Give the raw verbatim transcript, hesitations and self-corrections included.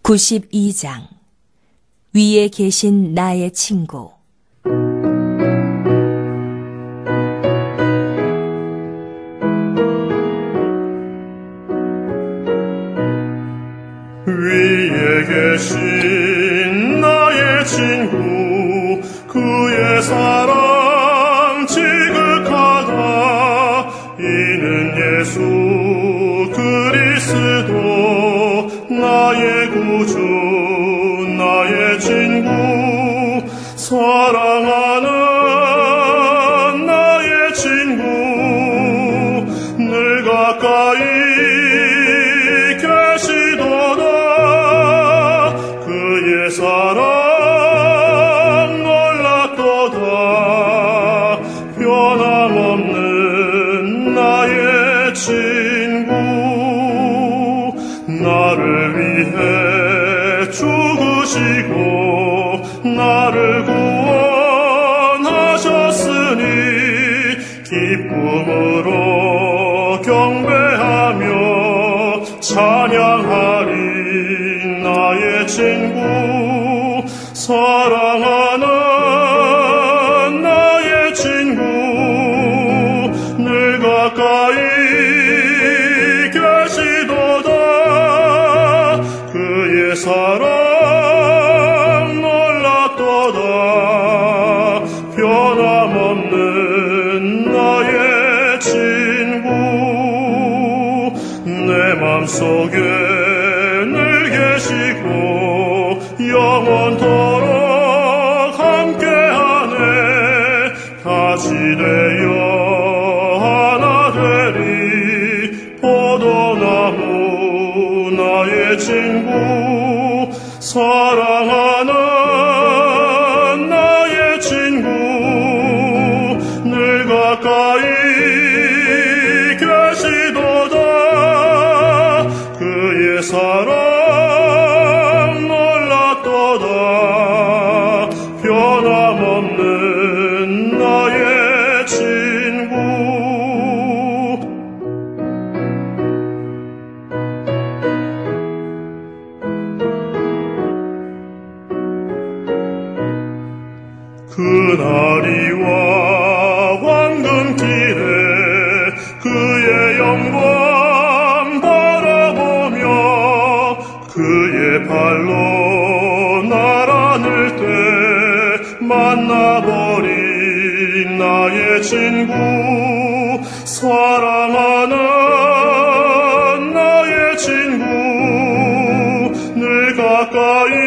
구십이 장 위에 계신 나의 친구. 위에 계신 나의 친구, 그의 사랑 지극하다. 이는 예수 그리스도 나의 구주, 나의 친구, 사랑하는 나의 친구, 늘 가까이 계시도다. 그의 사랑 놀랍도다. 변함없는 나의 친구, 나를 위해 죽으시고 나를 구원하셨으니 기쁨으로 경배하며 찬양하리. 나의 친구, 사랑하는 나의 친구, 늘 가까이 계시도다. 그의 사랑 놀랍도다. 변함없는 나의 친구, 내 맘속에 늘 계시고 영원토록 함께하네. 같이 되어 하나 되리. 포도나무 나의 친구, 사랑하는 나의 친구, 늘 가까이 계시도다. 그의 사랑 놀랍도다. 변함없는 나의 친구. 그날이와 황금길에 그의 영광 바라보며 그의 발로 날 안을 때 만나버린 나의 친구, 사랑하는 나의 친구, 늘 가까이